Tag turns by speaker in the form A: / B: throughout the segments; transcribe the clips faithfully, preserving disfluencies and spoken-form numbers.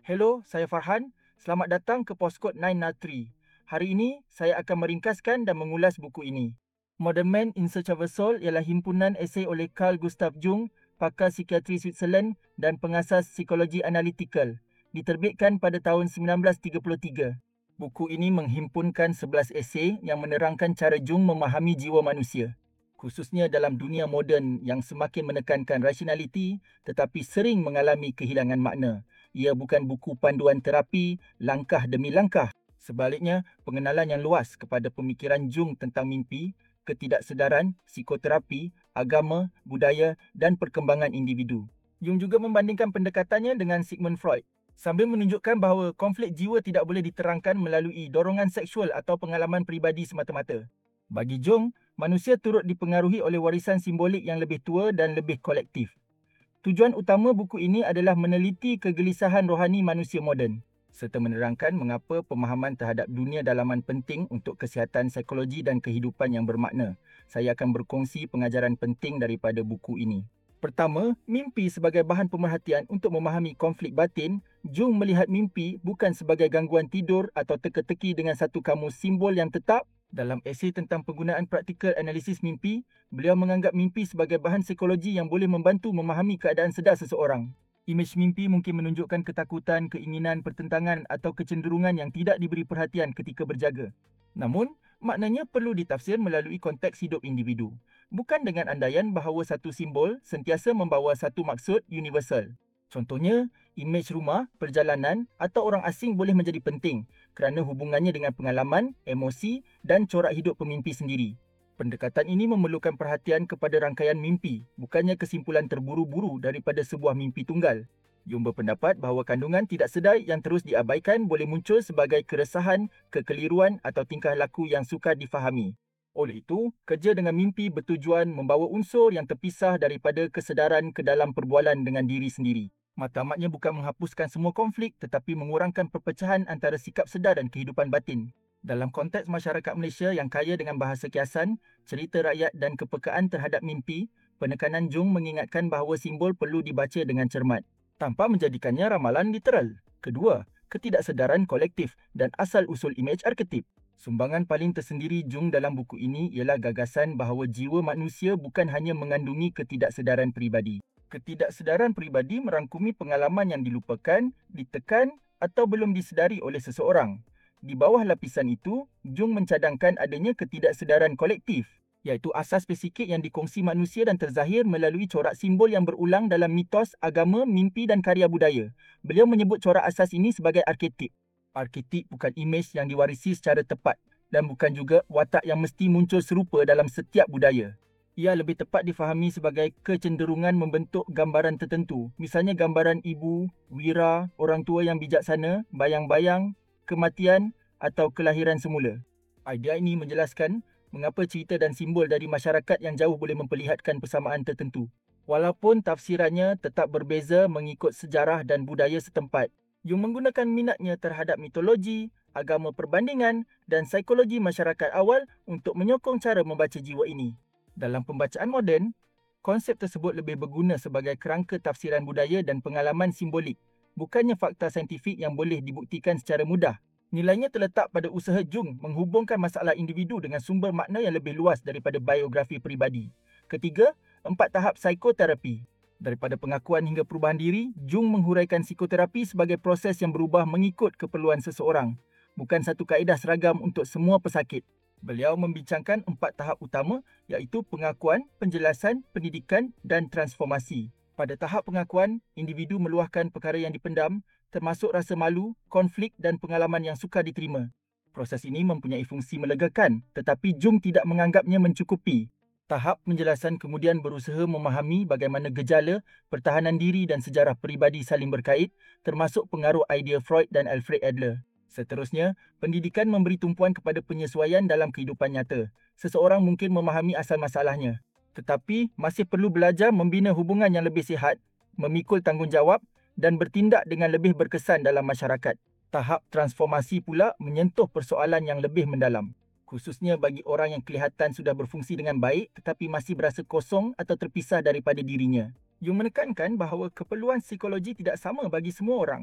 A: Hello, saya Farhan. Selamat datang ke Postkod sembilan nol tiga. Hari ini, saya akan meringkaskan dan mengulas buku ini. Modern Man in Search of a Soul ialah himpunan esei oleh Carl Gustav Jung, pakar psikiatri Switzerland dan pengasas psikologi analitikal. Diterbitkan pada tahun sembilan belas tiga puluh tiga. Buku ini menghimpunkan sebelas esei yang menerangkan cara Jung memahami jiwa manusia. Khususnya dalam dunia moden yang semakin menekankan rasionaliti tetapi sering mengalami kehilangan makna. Ia bukan buku panduan terapi langkah demi langkah. Sebaliknya, pengenalan yang luas kepada pemikiran Jung tentang mimpi, ketidaksedaran, psikoterapi, agama, budaya dan perkembangan individu. Jung juga membandingkan pendekatannya dengan Sigmund Freud, sambil menunjukkan bahawa konflik jiwa tidak boleh diterangkan melalui dorongan seksual atau pengalaman peribadi semata-mata. Bagi Jung, manusia turut dipengaruhi oleh warisan simbolik yang lebih tua dan lebih kolektif. Tujuan utama buku ini adalah meneliti kegelisahan rohani manusia moden, serta menerangkan mengapa pemahaman terhadap dunia dalaman penting untuk kesihatan psikologi dan kehidupan yang bermakna. Saya akan berkongsi pengajaran penting daripada buku ini. Pertama, mimpi sebagai bahan pemerhatian untuk memahami konflik batin. Jung melihat mimpi bukan sebagai gangguan tidur atau teka-teki dengan satu kamus simbol yang tetap. Dalam esei tentang penggunaan praktikal analisis mimpi, beliau menganggap mimpi sebagai bahan psikologi yang boleh membantu memahami keadaan sedar seseorang. Imej mimpi mungkin menunjukkan ketakutan, keinginan, pertentangan atau kecenderungan yang tidak diberi perhatian ketika berjaga. Namun, maknanya perlu ditafsir melalui konteks hidup individu, bukan dengan andaian bahawa satu simbol sentiasa membawa satu maksud universal. Contohnya, imej rumah, perjalanan atau orang asing boleh menjadi penting kerana hubungannya dengan pengalaman, emosi dan corak hidup pemimpi sendiri. Pendekatan ini memerlukan perhatian kepada rangkaian mimpi, bukannya kesimpulan terburu-buru daripada sebuah mimpi tunggal. Jung berpendapat bahawa kandungan tidak sedar yang terus diabaikan boleh muncul sebagai keresahan, kekeliruan atau tingkah laku yang sukar difahami. Oleh itu, kerja dengan mimpi bertujuan membawa unsur yang terpisah daripada kesedaran ke dalam perbualan dengan diri sendiri. Matlamatnya bukan menghapuskan semua konflik tetapi mengurangkan perpecahan antara sikap sedar dan kehidupan batin. Dalam konteks masyarakat Malaysia yang kaya dengan bahasa kiasan, cerita rakyat dan kepekaan terhadap mimpi, penekanan Jung mengingatkan bahawa simbol perlu dibaca dengan cermat, tanpa menjadikannya ramalan literal. Kedua, ketidaksedaran kolektif dan asal-usul imej arketip. Sumbangan paling tersendiri Jung dalam buku ini ialah gagasan bahawa jiwa manusia bukan hanya mengandungi ketidaksedaran peribadi. Ketidaksedaran peribadi merangkumi pengalaman yang dilupakan, ditekan atau belum disedari oleh seseorang. Di bawah lapisan itu, Jung mencadangkan adanya ketidaksedaran kolektif, iaitu asas psikik yang dikongsi manusia dan terzahir melalui corak simbol yang berulang dalam mitos, agama, mimpi dan karya budaya. Beliau menyebut corak asas ini sebagai arketip. Arketip bukan imej yang diwarisi secara tepat dan bukan juga watak yang mesti muncul serupa dalam setiap budaya. Ia lebih tepat difahami sebagai kecenderungan membentuk gambaran tertentu, misalnya gambaran ibu, wira, orang tua yang bijaksana, bayang-bayang, kematian atau kelahiran semula. Idea ini menjelaskan mengapa cerita dan simbol dari masyarakat yang jauh boleh memperlihatkan persamaan tertentu, walaupun tafsirannya tetap berbeza mengikut sejarah dan budaya setempat. Jung menggunakan minatnya terhadap mitologi, agama perbandingan dan psikologi masyarakat awal untuk menyokong cara membaca jiwa ini. Dalam pembacaan moden, konsep tersebut lebih berguna sebagai kerangka tafsiran budaya dan pengalaman simbolik, bukannya fakta saintifik yang boleh dibuktikan secara mudah. Nilainya terletak pada usaha Jung menghubungkan masalah individu dengan sumber makna yang lebih luas daripada biografi peribadi. Ketiga, empat tahap psikoterapi. Daripada pengakuan hingga perubahan diri, Jung menghuraikan psikoterapi sebagai proses yang berubah mengikut keperluan seseorang, bukan satu kaedah seragam untuk semua pesakit. Beliau membincangkan empat tahap utama iaitu pengakuan, penjelasan, pendidikan dan transformasi. Pada tahap pengakuan, individu meluahkan perkara yang dipendam, termasuk rasa malu, konflik dan pengalaman yang sukar diterima. Proses ini mempunyai fungsi melegakan, tetapi Jung tidak menganggapnya mencukupi. Tahap penjelasan kemudian berusaha memahami bagaimana gejala, pertahanan diri dan sejarah peribadi saling berkait, termasuk pengaruh idea Freud dan Alfred Adler. Seterusnya, pendidikan memberi tumpuan kepada penyesuaian dalam kehidupan nyata. Seseorang mungkin memahami asal masalahnya, tetapi masih perlu belajar membina hubungan yang lebih sihat, memikul tanggungjawab dan bertindak dengan lebih berkesan dalam masyarakat. Tahap transformasi pula menyentuh persoalan yang lebih mendalam, khususnya bagi orang yang kelihatan sudah berfungsi dengan baik tetapi masih berasa kosong atau terpisah daripada dirinya. Jung menekankan bahawa keperluan psikologi tidak sama bagi semua orang.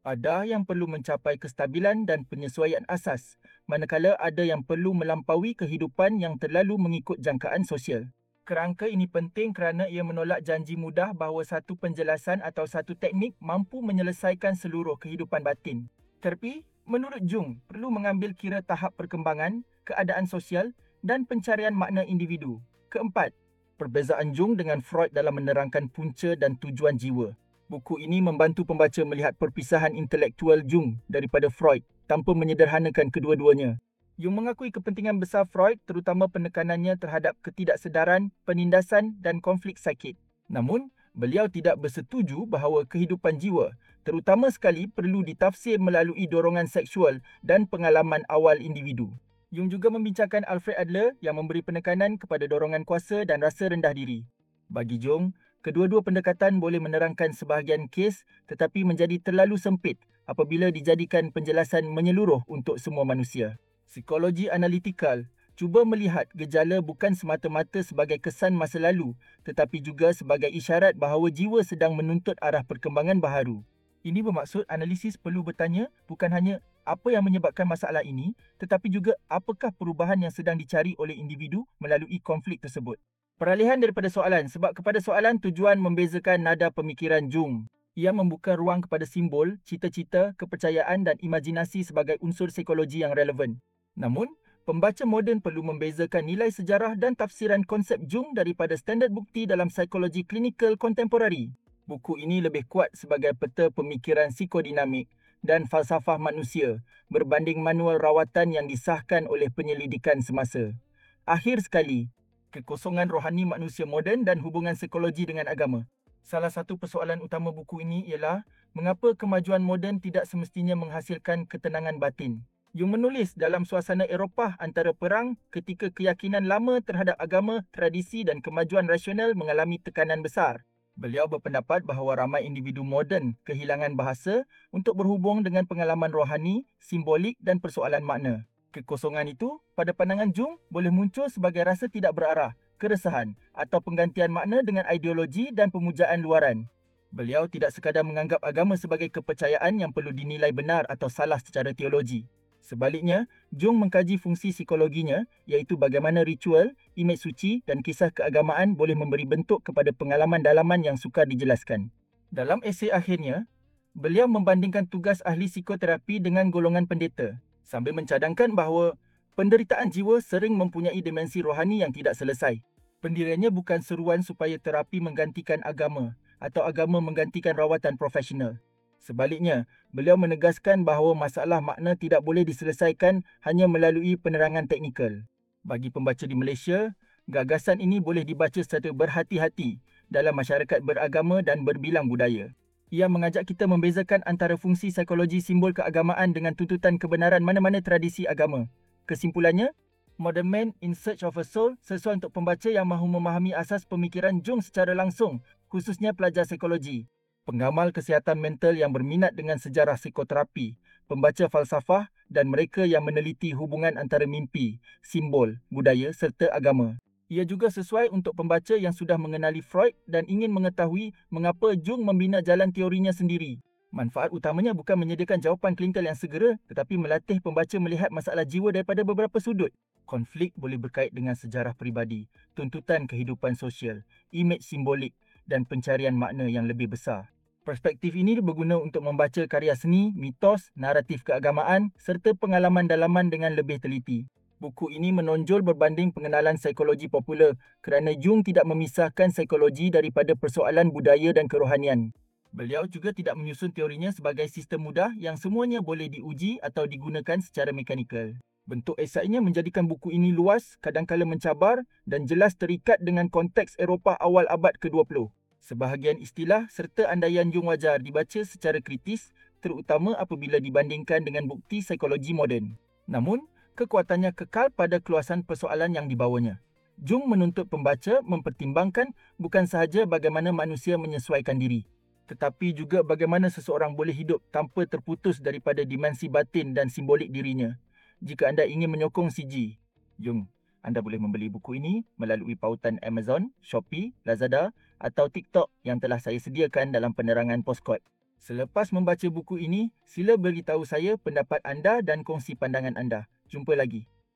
A: Ada yang perlu mencapai kestabilan dan penyesuaian asas, manakala ada yang perlu melampaui kehidupan yang terlalu mengikut jangkaan sosial. Kerangka ini penting kerana ia menolak janji mudah bahawa satu penjelasan atau satu teknik mampu menyelesaikan seluruh kehidupan batin. Tetapi, menurut Jung, perlu mengambil kira tahap perkembangan, keadaan sosial dan pencarian makna individu. Keempat, perbezaan Jung dengan Freud dalam menerangkan punca dan tujuan jiwa. Buku ini membantu pembaca melihat perpisahan intelektual Jung daripada Freud tanpa menyederhanakan kedua-duanya. Jung mengakui kepentingan besar Freud terutama penekanannya terhadap ketidaksedaran, penindasan dan konflik psikik. Namun, beliau tidak bersetuju bahawa kehidupan jiwa terutama sekali perlu ditafsir melalui dorongan seksual dan pengalaman awal individu. Jung juga membincangkan Alfred Adler yang memberi penekanan kepada dorongan kuasa dan rasa rendah diri. Bagi Jung, kedua-dua pendekatan boleh menerangkan sebahagian kes tetapi menjadi terlalu sempit apabila dijadikan penjelasan menyeluruh untuk semua manusia. Psikologi analitikal cuba melihat gejala bukan semata-mata sebagai kesan masa lalu tetapi juga sebagai isyarat bahawa jiwa sedang menuntut arah perkembangan baharu. Ini bermaksud analisis perlu bertanya bukan hanya apa yang menyebabkan masalah ini tetapi juga apakah perubahan yang sedang dicari oleh individu melalui konflik tersebut. Peralihan daripada soalan sebab kepada soalan tujuan membezakan nada pemikiran Jung. Ia membuka ruang kepada simbol, cita-cita, kepercayaan dan imajinasi sebagai unsur psikologi yang relevan. Namun, pembaca moden perlu membezakan nilai sejarah dan tafsiran konsep Jung daripada standard bukti dalam psikologi klinikal kontemporari. Buku ini lebih kuat sebagai peta pemikiran psikodinamik dan falsafah manusia berbanding manual rawatan yang disahkan oleh penyelidikan semasa. Akhir sekali, kekosongan rohani manusia moden dan hubungan psikologi dengan agama. Salah satu persoalan utama buku ini ialah mengapa kemajuan moden tidak semestinya menghasilkan ketenangan batin. Jung menulis dalam suasana Eropah antara perang ketika keyakinan lama terhadap agama, tradisi dan kemajuan rasional mengalami tekanan besar. Beliau berpendapat bahawa ramai individu moden kehilangan bahasa untuk berhubung dengan pengalaman rohani, simbolik dan persoalan makna. Kekosongan itu, pada pandangan Jung, boleh muncul sebagai rasa tidak berarah, keresahan atau penggantian makna dengan ideologi dan pemujaan luaran. Beliau tidak sekadar menganggap agama sebagai kepercayaan yang perlu dinilai benar atau salah secara teologi. Sebaliknya, Jung mengkaji fungsi psikologinya iaitu bagaimana ritual, imej suci dan kisah keagamaan boleh memberi bentuk kepada pengalaman dalaman yang sukar dijelaskan. Dalam esei akhirnya, beliau membandingkan tugas ahli psikoterapi dengan golongan pendeta sambil mencadangkan bahawa penderitaan jiwa sering mempunyai dimensi rohani yang tidak selesai. Pendiriannya bukan seruan supaya terapi menggantikan agama atau agama menggantikan rawatan profesional. Sebaliknya, beliau menegaskan bahawa masalah makna tidak boleh diselesaikan hanya melalui penerangan teknikal. Bagi pembaca di Malaysia, gagasan ini boleh dibaca secara berhati-hati dalam masyarakat beragama dan berbilang budaya. Ia mengajak kita membezakan antara fungsi psikologi simbol keagamaan dengan tuntutan kebenaran mana-mana tradisi agama. Kesimpulannya, Modern Man in Search of a Soul sesuai untuk pembaca yang mahu memahami asas pemikiran Jung secara langsung, khususnya pelajar psikologi, pengamal kesihatan mental yang berminat dengan sejarah psikoterapi, pembaca falsafah dan mereka yang meneliti hubungan antara mimpi, simbol, budaya serta agama. Ia juga sesuai untuk pembaca yang sudah mengenali Freud dan ingin mengetahui mengapa Jung membina jalan teorinya sendiri. Manfaat utamanya bukan menyediakan jawapan klinikal yang segera tetapi melatih pembaca melihat masalah jiwa daripada beberapa sudut. Konflik boleh berkait dengan sejarah peribadi, tuntutan kehidupan sosial, imej simbolik dan pencarian makna yang lebih besar. Perspektif ini berguna untuk membaca karya seni, mitos, naratif keagamaan serta pengalaman dalaman dengan lebih teliti. Buku ini menonjol berbanding pengenalan psikologi popular kerana Jung tidak memisahkan psikologi daripada persoalan budaya dan kerohanian. Beliau juga tidak menyusun teorinya sebagai sistem mudah yang semuanya boleh diuji atau digunakan secara mekanikal. Bentuk esainya menjadikan buku ini luas, kadangkala mencabar dan jelas terikat dengan konteks Eropah awal abad ke dua puluh. Sebahagian istilah serta andaian Jung wajar dibaca secara kritis, terutama apabila dibandingkan dengan bukti psikologi moden. Namun, kekuatannya kekal pada keluasan persoalan yang dibawanya. Jung menuntut pembaca mempertimbangkan bukan sahaja bagaimana manusia menyesuaikan diri, tetapi juga bagaimana seseorang boleh hidup tanpa terputus daripada dimensi batin dan simbolik dirinya. Jika anda ingin menyokong C G Jung, anda boleh membeli buku ini melalui pautan Amazon, Shopee, Lazada atau TikTok yang telah saya sediakan dalam penerangan Postcode. Selepas membaca buku ini, sila beritahu saya pendapat anda dan kongsi pandangan anda. Jumpa lagi.